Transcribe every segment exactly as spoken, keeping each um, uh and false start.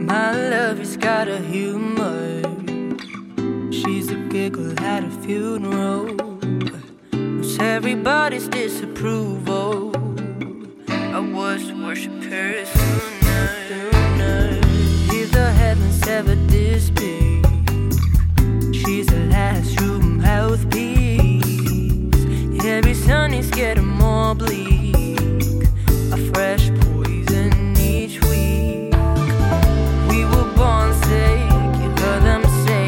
My love has got a humor. She's a giggle at a funeral. It's everybody's disapproval. I was worship her sooner. If the heavens ever did speak, she's the last room mouthpiece. Every sun is getting more bleak, a fresh poison each week. We were born sick, you heard them say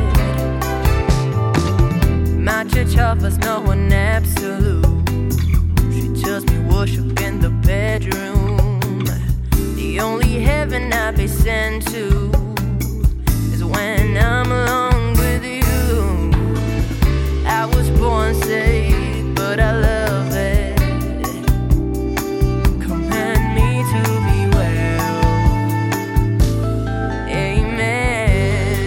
it. My church offers no one absolute. She tells me worship in the bedroom. The only heaven I'll be sent to is when I'm alone with you. I was born sick, but I love it. Command me to be well. Amen.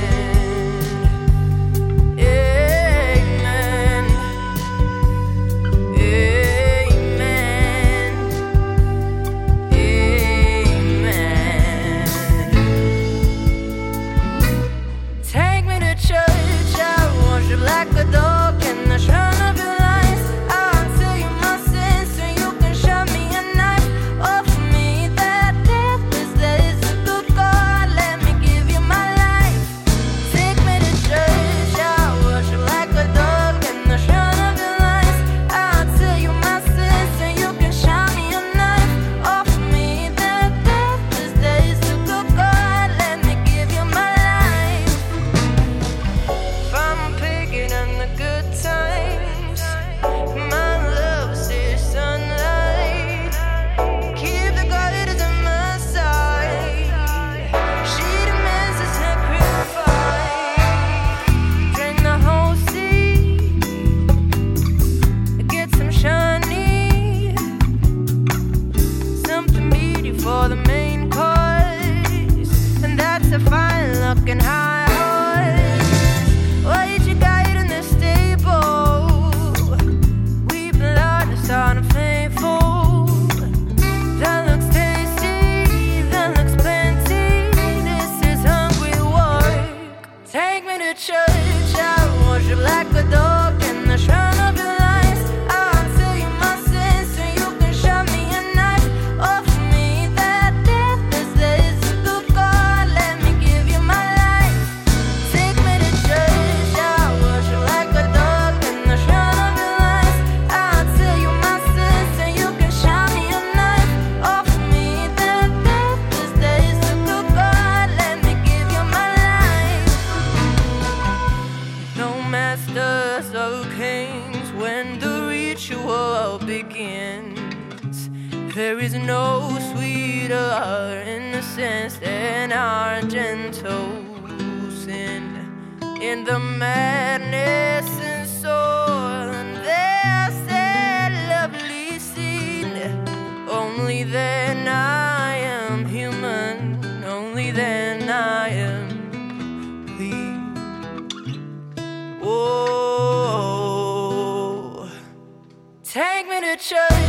Amen. Amen. Amen. Take me to church, I worship like a dog in the shrine of your lies. I'll tell you my sins so you can show me a knife. Offer me that deathless that is a good God. Let me give you my life. Take me to church, I'll worship like a dog in the shrine of your lies. I'll tell you my sins so you can show me a knife. Offer me that deathless that is a good God. Let me give you my life. If I'm picking on the good times, my love is sunlight. Keep the guidance on my side. She demands a sacrifice. Drain the whole sea, get some shiny, something meaty for the main course, and that's a fine looking high horse. Wait your guide in the stable. We've been lost on a faithful. That looks tasty, that looks plenty. This is hungry work. Take me to church, I worship like a dog in the shrine of your lies. I'll tell you my sins so you can show me a knife. Offer me that deathless that is a good God. Let me give you my life. Take me to church, I worship like a dog in the shrine of your lies. I'll tell you my sins so you can show me a knife. Offer me that deathless that is a good God. Let me give you my life. No masters or kings when the ritual begins. There is no sweeter innocence than our gentle sin. In the madness and soul, and there's that lovely scene. Only then I am human. Only then I am clean. Oh, take me to church.